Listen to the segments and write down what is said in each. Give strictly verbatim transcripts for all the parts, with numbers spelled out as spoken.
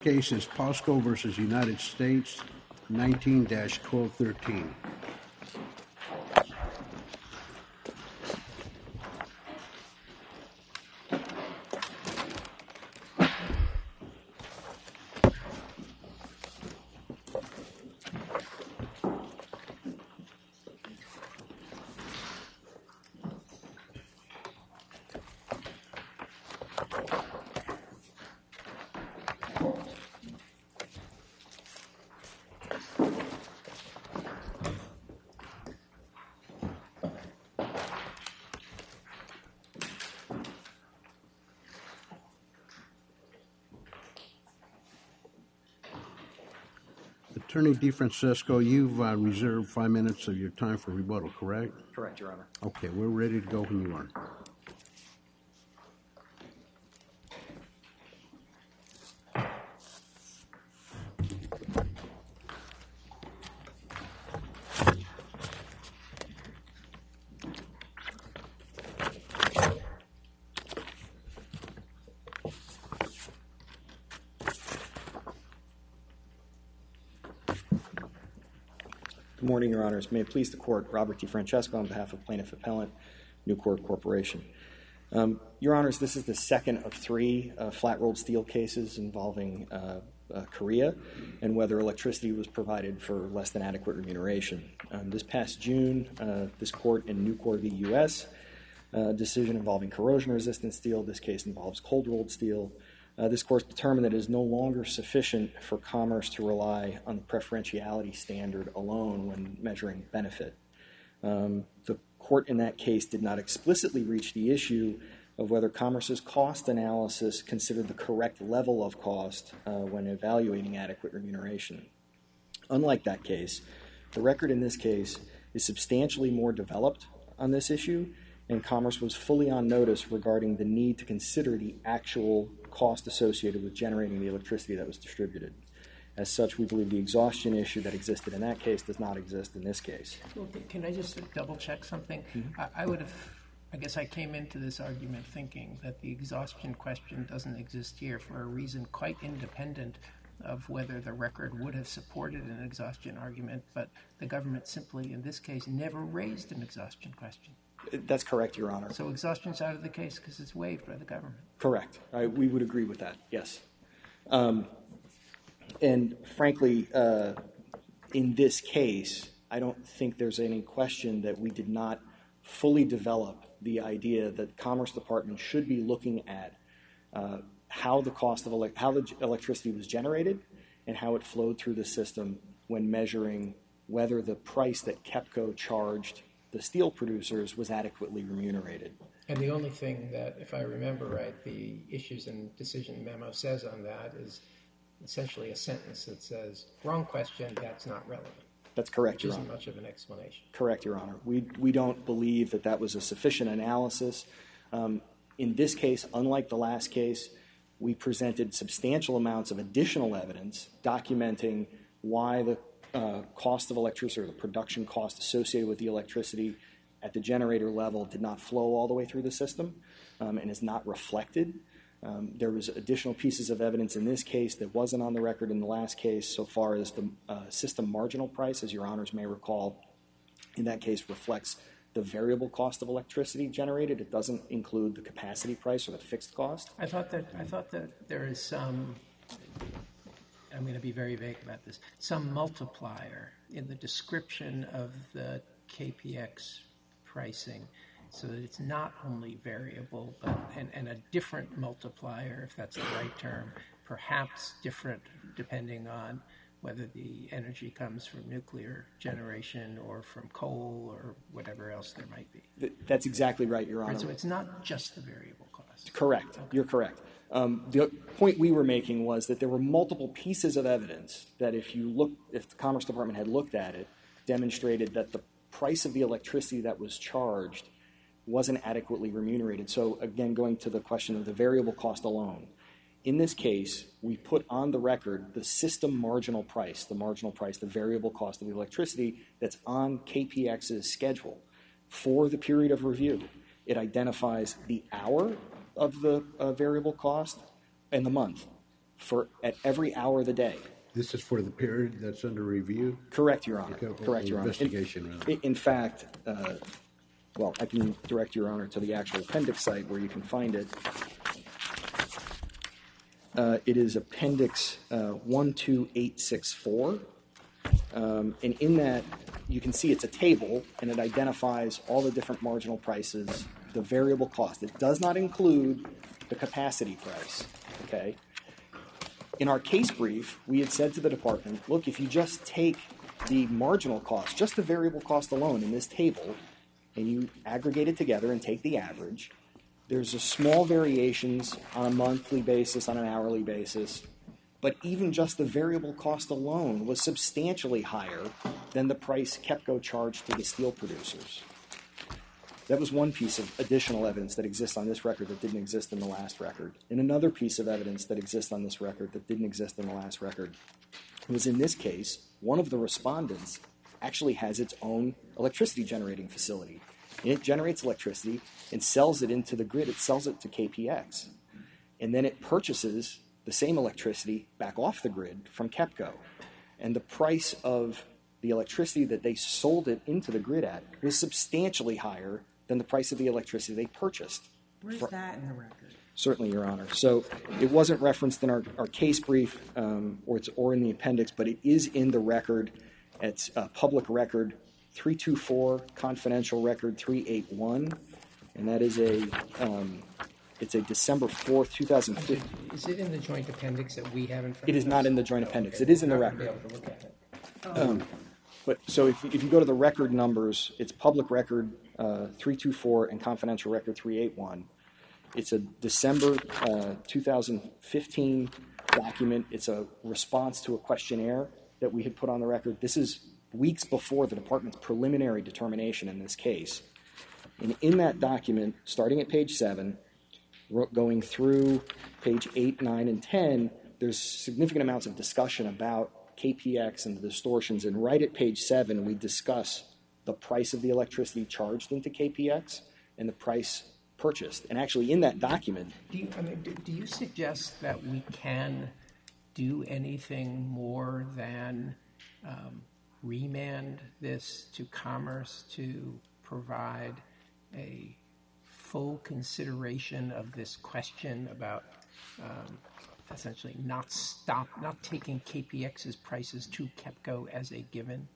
case is POSCO versus United States, nineteen dash twelve thirteen. Attorney DeFrancesco, you've uh, reserved five minutes of your time for rebuttal, correct? Correct, Your Honor. Okay, we're ready to go when you are. Good morning, Your Honors. May it please the Court, Robert DeFrancesco on behalf of Plaintiff Appellant, Nucor Corporation. Um, Your Honors, this is the second of three uh, flat-rolled steel cases involving uh, uh, Korea and whether electricity was provided for less than adequate remuneration. Um, this past June, uh, this Court in Nucor v. U S, a uh, decision involving corrosion-resistant steel. This case involves cold-rolled steel. Uh, this Court determined that it is no longer sufficient for Commerce to rely on the preferentiality standard alone when measuring benefit. Um, the Court in that case did not explicitly reach the issue of whether Commerce's cost analysis considered the correct level of cost uh, when evaluating adequate remuneration. Unlike that case, the record in this case is substantially more developed on this issue, and Commerce was fully on notice regarding the need to consider the actual cost associated with generating the electricity that was distributed. As such, we believe the exhaustion issue that existed in that case does not exist in this case. Well, can I just double check something? Mm-hmm. I, I would have, I guess I came into this argument thinking that the exhaustion question doesn't exist here for a reason quite independent of whether the record would have supported an exhaustion argument, but the government simply, in this case, never raised an exhaustion question. That's correct, Your Honor. So exhaustion's out of the case because it's waived by the government. Correct. I, we would agree with that, yes. Um, and frankly, uh, in this case, I don't think there's any question that we did not fully develop the idea that the Commerce Department should be looking at uh, how the cost of ele- how the electricity was generated and how it flowed through the system when measuring whether the price that KEPCO charged the steel producers was adequately remunerated. And the only thing that, if I remember right, the issues and decision memo says on that is essentially a sentence that says, wrong question, that's not relevant. That's correct, Which Your isn't Honor. much of an explanation. Correct, Your Honor. We, we don't believe that that was a sufficient analysis. Um, in this case, unlike the last case, we presented substantial amounts of additional evidence documenting why the Uh, cost of electricity or the production cost associated with the electricity at the generator level did not flow all the way through the system um, and is not reflected. Um, there was additional pieces of evidence in this case that wasn't on the record in the last case so far as the uh, system marginal price, as Your Honors may recall, in that case reflects the variable cost of electricity generated. It doesn't include the capacity price or the fixed cost. I thought that, I thought that there is some... I'm going to be very vague about this, some multiplier in the description of the K P X pricing so that it's not only variable, but and, and a different multiplier, if that's the right term, perhaps different depending on whether the energy comes from nuclear generation or from coal or whatever else there might be. That's exactly right, Your Honor. Right, so it's not just the variable cost. Correct. Okay. You're correct. Um, the point we were making was that there were multiple pieces of evidence that if you look, if the Commerce Department had looked at it, demonstrated that the price of the electricity that was charged wasn't adequately remunerated. So again, going to the question of the variable cost alone, in this case, we put on the record the system marginal price, the marginal price, the variable cost of the electricity that's on K P X's schedule for the period of review. It identifies the hour of the uh, variable cost and the month. for at every hour of the day. This is for the period that's under review? Correct, Your Honor. Okay, Correct, Your Honor. Investigation, in, rather. in fact, uh, well, I can direct Your Honor to the actual appendix site where you can find it. Uh, it is Appendix uh, one two eight six four. Um, and in that, you can see it's a table, and it identifies all the different marginal prices, the variable cost. It does not include the capacity price, okay? In our case brief, we had said to the department, look, if you just take the marginal cost, just the variable cost alone in this table, and you aggregate it together and take the average, there's a small variations on a monthly basis, on an hourly basis, but even just the variable cost alone was substantially higher than the price KEPCO charged to the steel producers. That was one piece of additional evidence that exists on this record that didn't exist in the last record. And another piece of evidence that exists on this record that didn't exist in the last record was, in this case, one of the respondents actually has its own electricity generating facility. And it generates electricity and sells it into the grid. It sells it to K P X. And then it purchases the same electricity back off the grid from KEPCO. And the price of the electricity that they sold it into the grid at was substantially higher than the price of the electricity they purchased. Where's For, that in the record? Certainly, Your Honor. So it wasn't referenced in our, our case brief um, or, it's, or in the appendix, but it is in the record. It's uh, public record three two four, confidential record three eight one, and that is a um, it's a December fourth, two thousand fifteen. Is it in the joint appendix that we have in front It of us? is not in the joint appendix. It is in the I'll record. be able to look at it. Um, but so if, if you go to the record numbers, it's public record uh, three two four and confidential record three eight one. It's a December uh, two thousand fifteen document. It's a response to a questionnaire that we had put on the record. This is weeks before the department's preliminary determination in this case. And in that document, starting at page seven, going through page eight, nine, and ten, there's significant amounts of discussion about K P X and the distortions. And right at page seven, we discuss the price of the electricity charged into K P X and the price purchased. And actually, in that document, Do you, I mean, do, do you suggest that we can do anything more than um, remand this to Commerce to provide a full consideration of this question about um, essentially not stop, not taking K P X's prices to KEPCO as a given?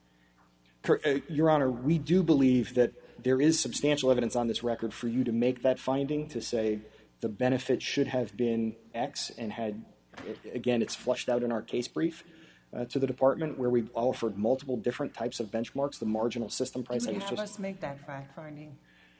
Your Honor, we do believe that there is substantial evidence on this record for you to make that finding, to say the benefit should have been X, and had, again, it's fleshed out in our case brief uh, to the department, where we offered multiple different types of benchmarks. The marginal system price. Do I you was have just, us make that fact finding?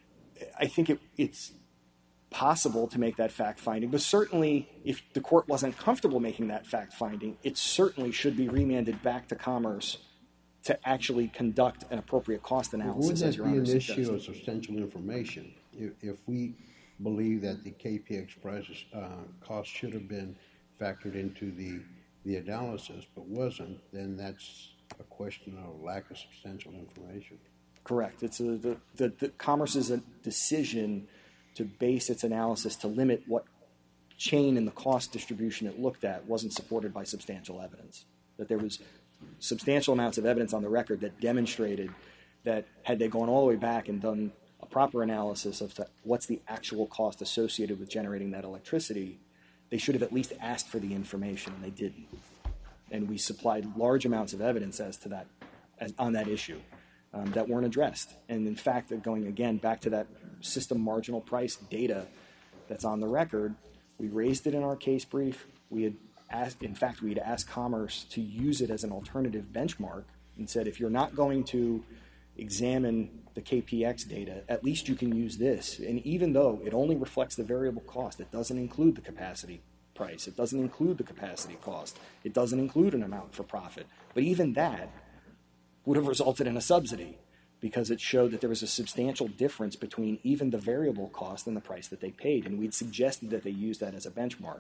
I think it, it's possible to make that fact finding, but certainly if the court wasn't comfortable making that fact finding, it certainly should be remanded back to Commerce to actually conduct an appropriate cost analysis. Wouldn't as that Your be Honor an suggested. issue of substantial information? If, if we believe that the K P X prices uh, cost should have been factored into the the analysis, but wasn't, then that's a question of lack of substantial information. Correct. It's a, the, the, the Commerce's a decision to base its analysis to limit what chain in the cost distribution it looked at wasn't supported by substantial evidence. That there was substantial amounts of evidence on the record that demonstrated that had they gone all the way back and done a proper analysis of the, what's the actual cost associated with generating that electricity, they should have at least asked for the information, and they didn't. And we supplied large amounts of evidence as to that, as, on that issue, um, that weren't addressed. And in fact, going again back to that system marginal price data that's on the record, we raised it in our case brief. We had asked, in fact, we had asked Commerce to use it as an alternative benchmark and said, if you're not going to examine the K P X data, at least you can use this. And even though it only reflects the variable cost, it doesn't include the capacity price. It doesn't include the capacity cost. It doesn't include an amount for profit. But even that would have resulted in a subsidy, because it showed that there was a substantial difference between even the variable cost and the price that they paid. And we'd suggested that they use that as a benchmark.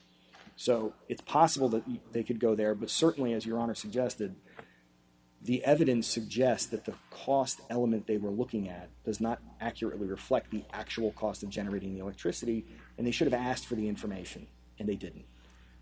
So it's possible that they could go there, but certainly, as Your Honor suggested, the evidence suggests that the cost element they were looking at does not accurately reflect the actual cost of generating the electricity, and they should have asked for the information, and they didn't.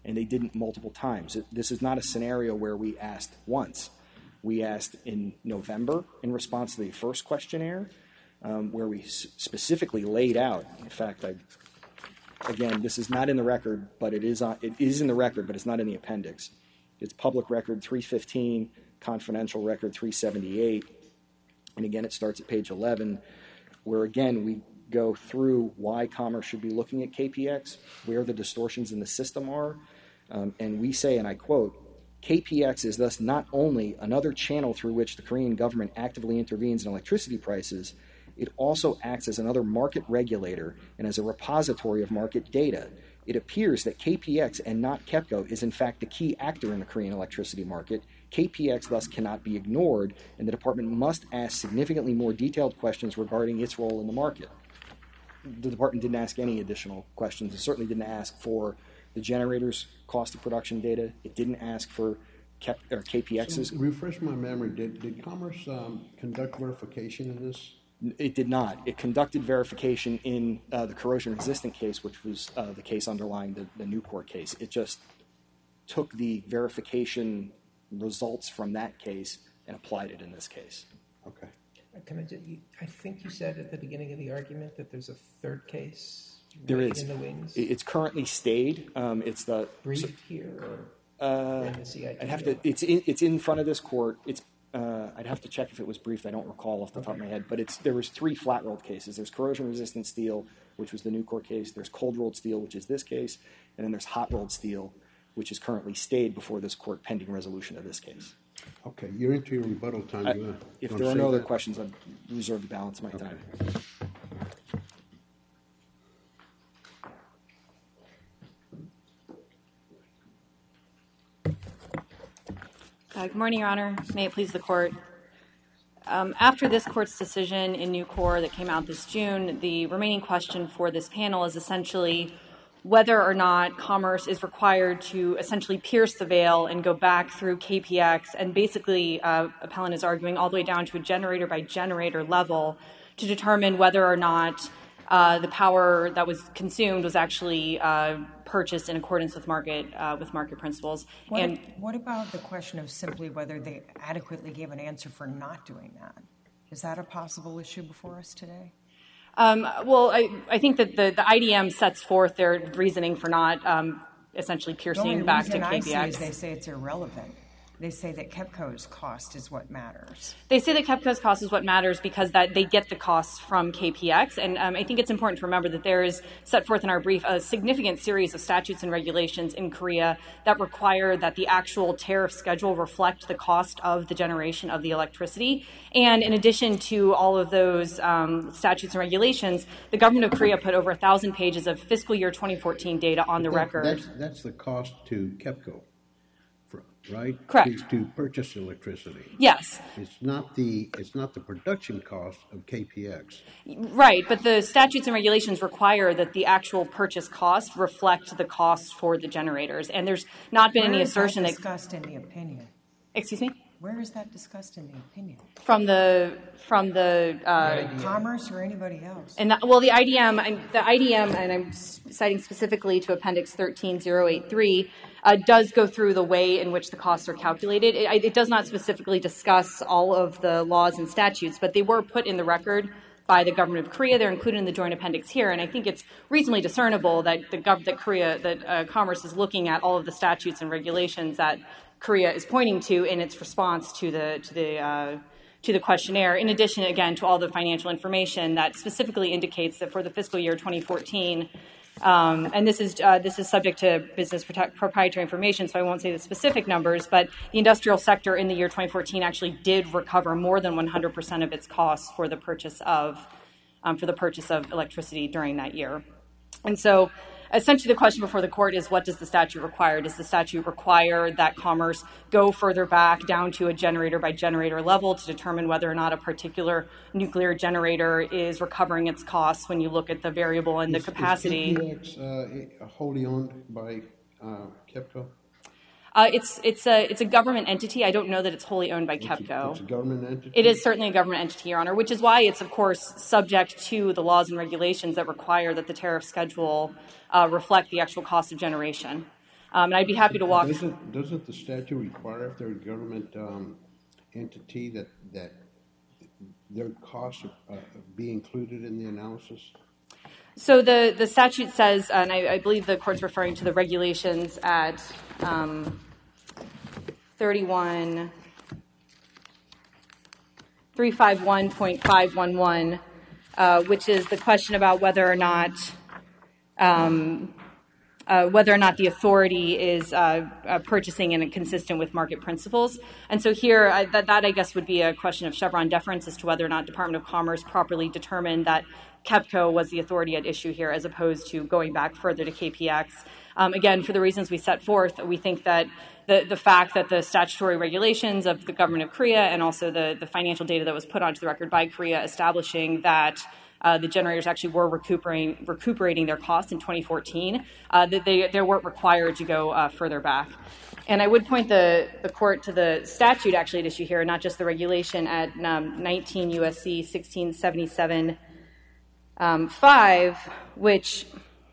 and they didn't multiple times. It, this is not a scenario where we asked once. We asked in November in response to the first questionnaire, um, where we s- specifically laid out, in fact, I, again, this is not in the record, but it is, on, it is in the record, but it's not in the appendix. It's public record three fifteen, confidential record three seventy-eight, and again, it starts at page eleven, where again, we go through why Commerce should be looking at K P X, where the distortions in the system are, um, and we say, and I quote, K P X is thus not only another channel through which the Korean government actively intervenes in electricity prices, it also acts as another market regulator and as a repository of market data. It appears that K P X and not KEPCO is in fact the key actor in the Korean electricity market. K P X thus cannot be ignored, and the department must ask significantly more detailed questions regarding its role in the market. The department didn't ask any additional questions. It certainly didn't ask for the generator's cost of production data. It didn't ask for K P X's. So refresh my memory. Did, did Commerce um, conduct verification in this? It did not. It conducted verification in uh, the corrosion-resistant case, which was uh, the case underlying the, the Nucor case. It just took the verification results from that case and applied it in this case. Okay. Can I, just, you, I think you said at the beginning of the argument that there's a third case there right is. in the wings. It's currently stayed. Um, it's the briefed so, here or uh, in the C I T? I'd have to. It's in, it's in front of this court. It's. Uh, I'd have to check if it was briefed. I don't recall off the okay. top of my head. But it's there was three flat rolled cases. There's corrosion resistant steel, which was the Nucor case. There's cold rolled steel, which is this case, and then there's hot rolled steel, which is currently stayed before this court pending resolution of this case. Okay, you're into your rebuttal time. I, you if you there are no other that? questions, I'd reserve the balance of my okay. time. Uh, good morning, Your Honor. May it please the Court. Um, after this Court's decision in Nucor that came out this June, the remaining question for this panel is essentially whether or not Commerce is required to essentially pierce the veil and go back through K P X and basically, uh, appellant is arguing, all the way down to a generator-by-generator level to determine whether or not uh, the power that was consumed was actually uh, purchased in accordance with market uh, with market principles. What, and what about the question of simply whether they adequately gave an answer for not doing that? Is that a possible issue before us today? Um, well, I, I think that the, the I D M sets forth their reasoning for not um, essentially piercing back to K P X. The only reason I see is they say it's irrelevant. They say that KEPCO's cost is what matters. They say that KEPCO's cost is what matters because that they get the costs from K P X. And um, I think it's important to remember that there is, set forth in our brief, a significant series of statutes and regulations in Korea that require that the actual tariff schedule reflect the cost of the generation of the electricity. And in addition to all of those um, statutes and regulations, the government of Korea put over a thousand pages of fiscal year twenty fourteen data on the that, record. That's, that's the cost to KEPCO. Right? Correct. To, to purchase electricity. Yes. It's not the it's not the production cost of K P X. Right, but the statutes and regulations require that the actual purchase cost reflect the cost for the generators, and there's not been Where any is assertion that that. discussed in the opinion? Excuse me. Where is that discussed in the opinion? From the from the. Uh, Commerce or anybody else? And the, well, the I D M, and the I D M, and I'm citing specifically to Appendix thirteen thousand eighty-three, uh, does go through the way in which the costs are calculated. It, it does not specifically discuss all of the laws and statutes, but they were put in the record by the government of Korea. They're included in the joint appendix here, and I think it's reasonably discernible that the gov- that Korea, that uh, Commerce is looking at all of the statutes and regulations that Korea is pointing to in its response to the to the uh, to the questionnaire. In addition, again, to all the financial information that specifically indicates that for the fiscal year twenty fourteen, um, and this is uh, this is subject to business protect, proprietary information, so I won't say the specific numbers, but the industrial sector in the year twenty fourteen actually did recover more than one hundred percent of its costs for the purchase of um, for the purchase of electricity during that year, and so. Essentially, the question before the court is, what does the statute require? Does the statute require that Commerce go further back down to a generator-by-generator level to determine whether or not a particular nuclear generator is recovering its costs when you look at the variable and the is, capacity? Is K P X uh, wholly owned by uh, KEPCO? Uh, it's it's a it's a government entity. I don't know that it's wholly owned by KEPCO. It's a government entity? It is certainly a government entity, Your Honor, which is why it's, of course, subject to the laws and regulations that require that the tariff schedule uh, reflect the actual cost of generation. Um, and I'd be happy to walk. Doesn't, doesn't the statute require if they're a government um, entity that that their costs uh, be included in the analysis? So the, the statute says, and I, I believe the court's referring to the regulations at um, thirty-one, three fifty-one point five one one, uh, which is the question about whether or not um, uh, whether or not the authority is uh, uh, purchasing and consistent with market principles. And so here, I, that, that I guess would be a question of Chevron deference as to whether or not Department of Commerce properly determined that KEPCO was the authority at issue here, as opposed to going back further to K P X. Um, again, for the reasons we set forth, we think that the, the fact that the statutory regulations of the government of Korea and also the, the financial data that was put onto the record by Korea establishing that uh, the generators actually were recuperating, recuperating their costs in twenty fourteen, uh, that they, they weren't required to go uh, further back. And I would point the, the court to the statute actually at issue here, not just the regulation at um, nineteen U S C sixteen seventy-seven um, five, which,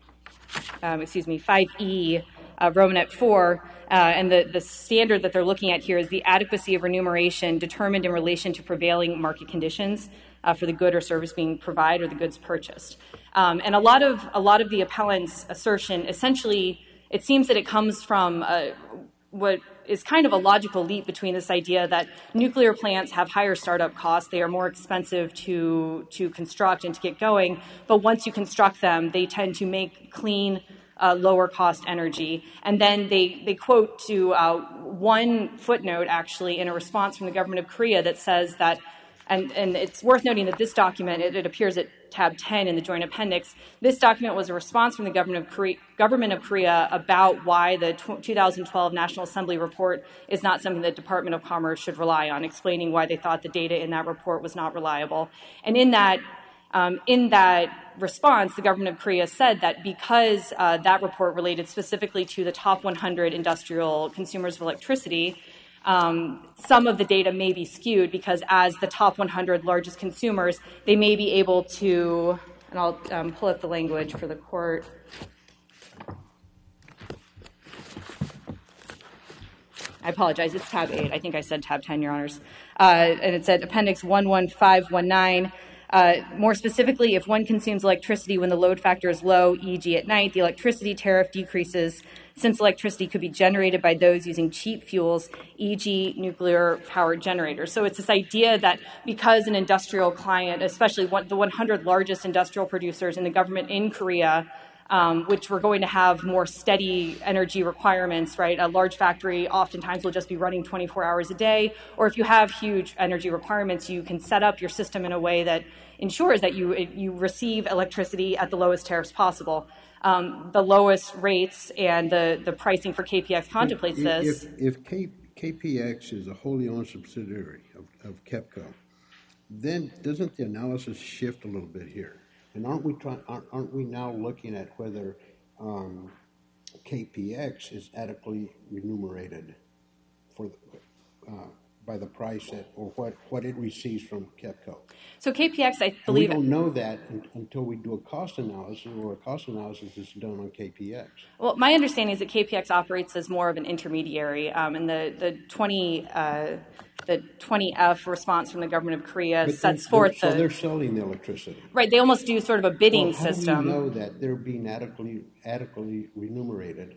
um, excuse me, five E, uh, Romanet four, uh, and the, the standard that they're looking at here is the adequacy of remuneration determined in relation to prevailing market conditions uh, for the good or service being provided or the goods purchased. Um, and a lot of a lot of the appellant's assertion, essentially, it seems that it comes from uh, what is kind of a logical leap between this idea that nuclear plants have higher startup costs, they are more expensive to to construct and to get going, but once you construct them, they tend to make clean, uh, lower cost energy. And then they, they quote to uh, one footnote, actually, in a response from the government of Korea that says that, and, and it's worth noting that this document, it, it appears at tab ten in the joint appendix, this document was a response from the government of Korea, government of Korea about why the two thousand twelve National Assembly report is not something the Department of Commerce should rely on, explaining why they thought the data in that report was not reliable. And in that, um, in that response, the government of Korea said that because uh, that report related specifically to the top one hundred industrial consumers of electricity, Um, some of the data may be skewed because as the top one hundred largest consumers, they may be able to, and I'll um, pull up the language for the court. I apologize, it's tab eight. I think I said tab ten, Your Honors. Uh, and it said Appendix one one five one nine. Uh, more specifically, if one consumes electricity when the load factor is low, for example at night, the electricity tariff decreases since electricity could be generated by those using cheap fuels, for example nuclear-powered generators. So it's this idea that because an industrial client, especially one, the one hundred largest industrial producers in the government in Korea, um, which were going to have more steady energy requirements, right? A large factory oftentimes will just be running twenty-four hours a day. Or if you have huge energy requirements, you can set up your system in a way that ensures that you, you receive electricity at the lowest tariffs possible. Um, the lowest rates and the, the pricing for K P X contemplates if, this. If, if K, KPX is a wholly owned subsidiary of, of KEPCO, then doesn't the analysis shift a little bit here? And aren't we trying? Aren't, aren't we now looking at whether um, K P X is adequately remunerated for the, uh, by the price that, or what, what it receives from KEPCO? So K P X, I believe, and we don't know that until we do a cost analysis, or a cost analysis is done on K P X. Well, my understanding is that K P X operates as more of an intermediary, um, and the the twenty. Uh, The twenty F response from the government of Korea but sets they're, forth they're, the... So they're selling the electricity. Right, they almost do sort of a bidding well, how system. How do you know that they're being adequately, adequately remunerated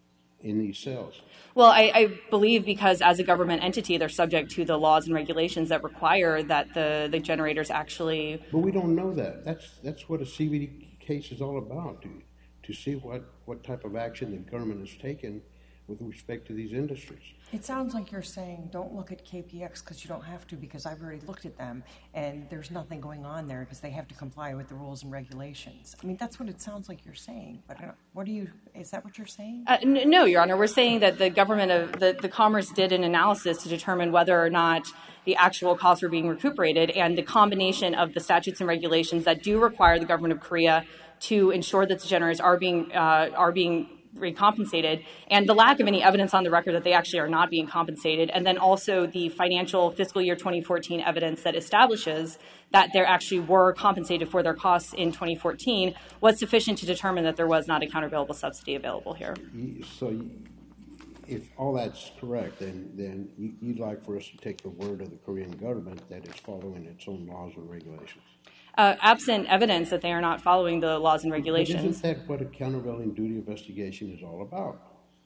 in these sales? Well, I, I believe because as a government entity, they're subject to the laws and regulations that require that the, the generators actually... But we don't know that. That's that's what a C V D case is all about, to, to see what, what type of action the government has taken with respect to these industries. It sounds like you're saying don't look at K P X because you don't have to, because I've already looked at them and there's nothing going on there because they have to comply with the rules and regulations. I mean, that's what it sounds like you're saying. But I don't, what do you? Is that what you're saying? Uh, n- no, Your Honor. We're saying that the government of the, the Commerce did an analysis to determine whether or not the actual costs were being recuperated, and the combination of the statutes and regulations that do require the government of Korea to ensure that the generators are being uh, are being recompensated, and the lack of any evidence on the record that they actually are not being compensated, and then also the financial fiscal year twenty fourteen evidence that establishes that they actually were compensated for their costs in twenty fourteen was sufficient to determine that there was not a countervailable subsidy available here. So if all that's correct, then, then you- you'd like for us to take the word of the Korean government that it's following its own laws and regulations. Uh, absent evidence that they are not following the laws and But regulations. isn't that what a countervailing duty investigation is all about?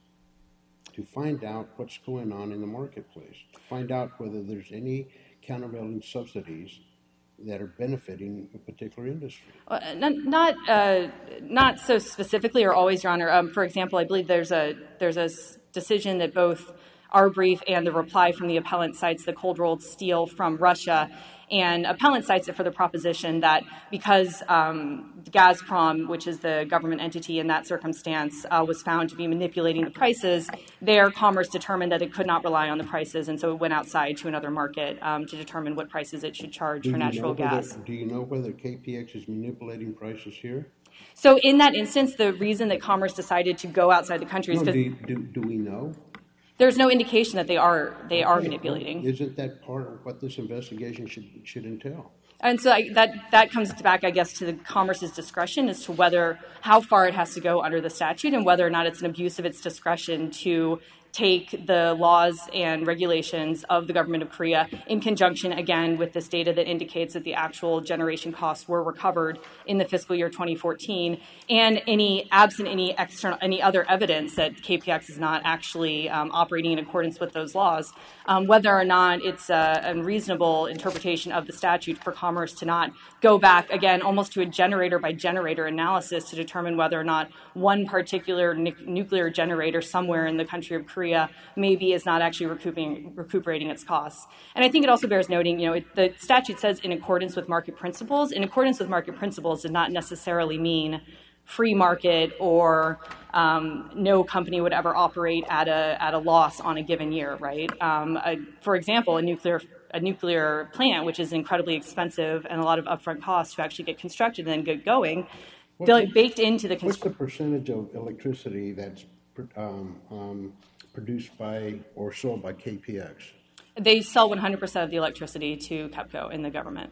To find out what's going on in the marketplace, to find out whether there's any countervailing subsidies that are benefiting a particular industry. Uh, not not, uh, not so specifically or always, Your Honor. Um, for example, I believe there's a there's a s- decision that both our brief and the reply from the appellant cites the cold-rolled steel from Russia. And appellant cites it for the proposition that because um, Gazprom, which is the government entity in that circumstance, uh, was found to be manipulating the prices, their commerce determined that it could not rely on the prices, and so it went outside to another market um, to determine what prices it should charge Do for you natural know whether- gas. Do you know whether K P X is manipulating prices here? So in that instance, the reason that commerce decided to go outside the country is No, because do, do, do we know? there's no indication that they are they are Okay, manipulating. well, isn't that part of what this investigation should should entail? And so I, that that comes back, I guess, to the commerce's discretion as to whether how far it has to go under the statute and whether or not it's an abuse of its discretion to take the laws and regulations of the government of Korea in conjunction, again, with this data that indicates that the actual generation costs were recovered in the fiscal year twenty fourteen, and any absent any external any other evidence that K P X is not actually um, operating in accordance with those laws, um, whether or not it's a unreasonable interpretation of the statute for commerce to not go back, again, almost to a generator by generator analysis to determine whether or not one particular nu- nuclear generator somewhere in the country of Korea maybe is not actually recouping, recuperating its costs. And I think it also bears noting, you know, it, the statute says in accordance with market principles. In accordance with market principles does not necessarily mean free market or um, no company would ever operate at a at a loss on a given year, right? Um, a, for example, a nuclear a nuclear plant, which is incredibly expensive and a lot of upfront costs to actually get constructed and then get going, What's baked into the What's construction. the percentage of electricity that's um, um, produced by or sold by K P X? They sell one hundred percent of the electricity to KEPCO in the government.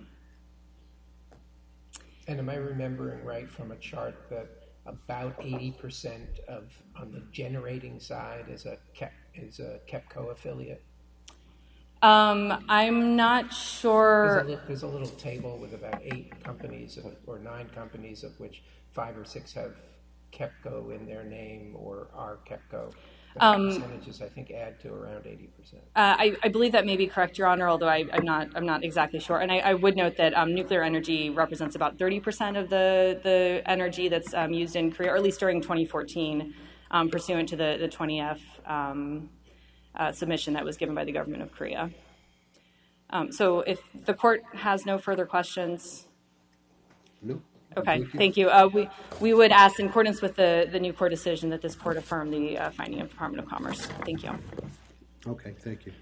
And am I remembering right from a chart that about eighty percent of on the generating side is a Kep, is a KEPCO affiliate? Um, I'm not There's a, sure. li- there's a little table with about eight companies of, or nine companies, of which five or six have KEPCO in their name or are KEPCO. The Um, percentages, I think, add to around eighty percent. Uh, I, I believe that may be correct, Your Honor, although I, I'm not I'm not exactly sure. And I, I would note that um, nuclear energy represents about thirty percent of the, the energy that's um, used in Korea, or at least during twenty fourteen, um, pursuant to the, the twenty F um, uh, submission that was given by the government of Korea. Um, so if the court has no further questions. No. Okay, Thank you. thank you. Uh, we, we would ask, in accordance with the, the new court decision, that this court affirm the uh, finding of Department of Commerce. Thank you. Okay, thank you.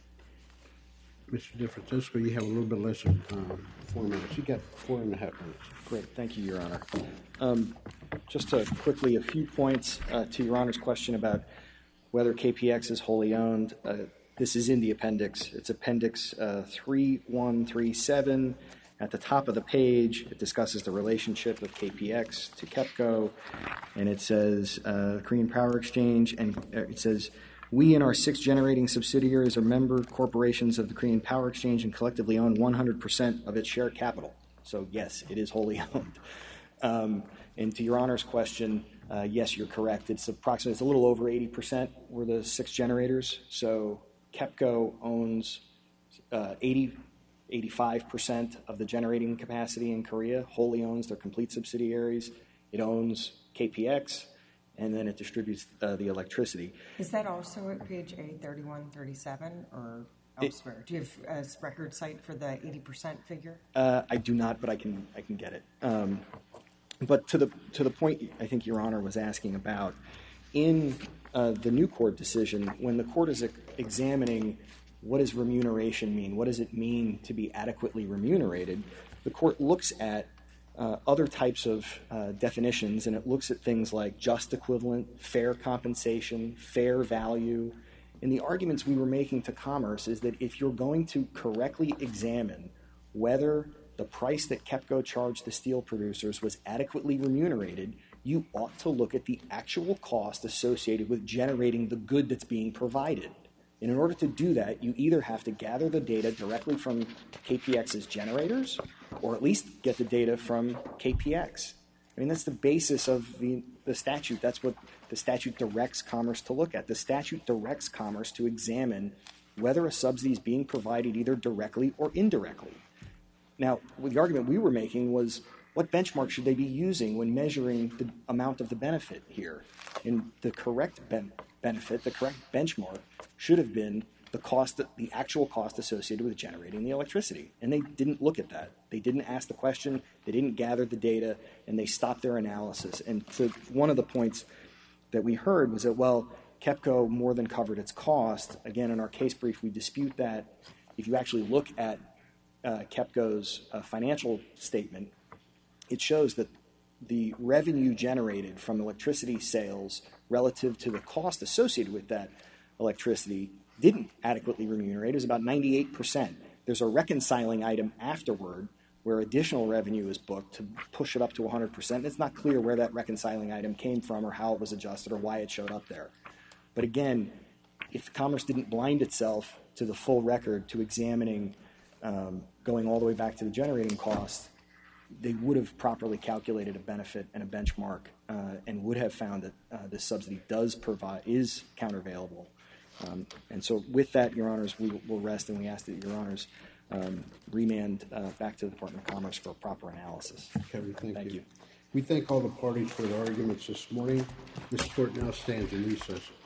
Mister DeFrancisco, you have a little bit less than um, four minutes. You got four and a half minutes. Great. Thank you, Your Honor. Um, just to quickly, a few points uh, to Your Honor's question about whether K P X is wholly owned. Uh, this is in the appendix. It's Appendix uh, three one three seven. At the top of the page, it discusses the relationship of K P X to KEPCO, and it says uh, Korean Power Exchange, and uh, it says, we and our six generating subsidiaries are member corporations of the Korean Power Exchange and collectively own one hundred percent of its share capital. So, yes, it is wholly owned. Um, and to Your Honor's question, uh, yes, you're correct. It's approximately, it's a little over eighty percent were the six generators. So KEPCO owns uh, eighty, eighty-five percent of the generating capacity in Korea, wholly owns their complete subsidiaries. It owns K P X, and then it distributes uh, the electricity. Is that also at page A thirty-one, thirty-seven, or elsewhere? Do you have a record site for the eighty percent figure? Uh, I do not, but I can I can get it. Um, but to the to the point I think Your Honor was asking about, in uh, the new court decision, when the court is examining what does remuneration mean, what does it mean to be adequately remunerated, the court looks at uh, other types of uh, definitions, and it looks at things like just equivalent, fair compensation, fair value. And the arguments we were making to Commerce is that if you're going to correctly examine whether the price that KEPCO charged the steel producers was adequately remunerated, you ought to look at the actual cost associated with generating the good that's being provided. And in order to do that, you either have to gather the data directly from K P X's generators, or at least get the data from K P X. I mean, that's the basis of the, the statute. That's what the statute directs Commerce to look at. The statute directs Commerce to examine whether a subsidy is being provided either directly or indirectly. Now, the argument we were making was, what benchmark should they be using when measuring the amount of the benefit here? And the correct ben- benefit, the correct benchmark, should have been the cost, the actual cost associated with generating the electricity. And they didn't look at that. They didn't ask the question, they didn't gather the data, and they stopped their analysis. And so one of the points that we heard was that, well, KEPCO more than covered its cost. Again, in our case brief, we dispute that. If you actually look at uh, KEPCO's uh, financial statement, it shows that the revenue generated from electricity sales relative to the cost associated with that electricity didn't adequately remunerate. It was about ninety-eight percent. There's a reconciling item afterward where additional revenue is booked to push it up to one hundred percent. It's not clear where that reconciling item came from or how it was adjusted or why it showed up there. But again, if Commerce didn't blind itself to the full record, to examining um, going all the way back to the generating cost, they would have properly calculated a benefit and a benchmark uh, and would have found that uh, this subsidy does provide, is countervailable. Um, and so with that, Your Honors, we will rest, and we ask that Your Honors um, remand uh, back to the Department of Commerce for a proper analysis. Kevin, thank, Thank you. you. We thank all the parties for their arguments this morning. This court now stands in recess.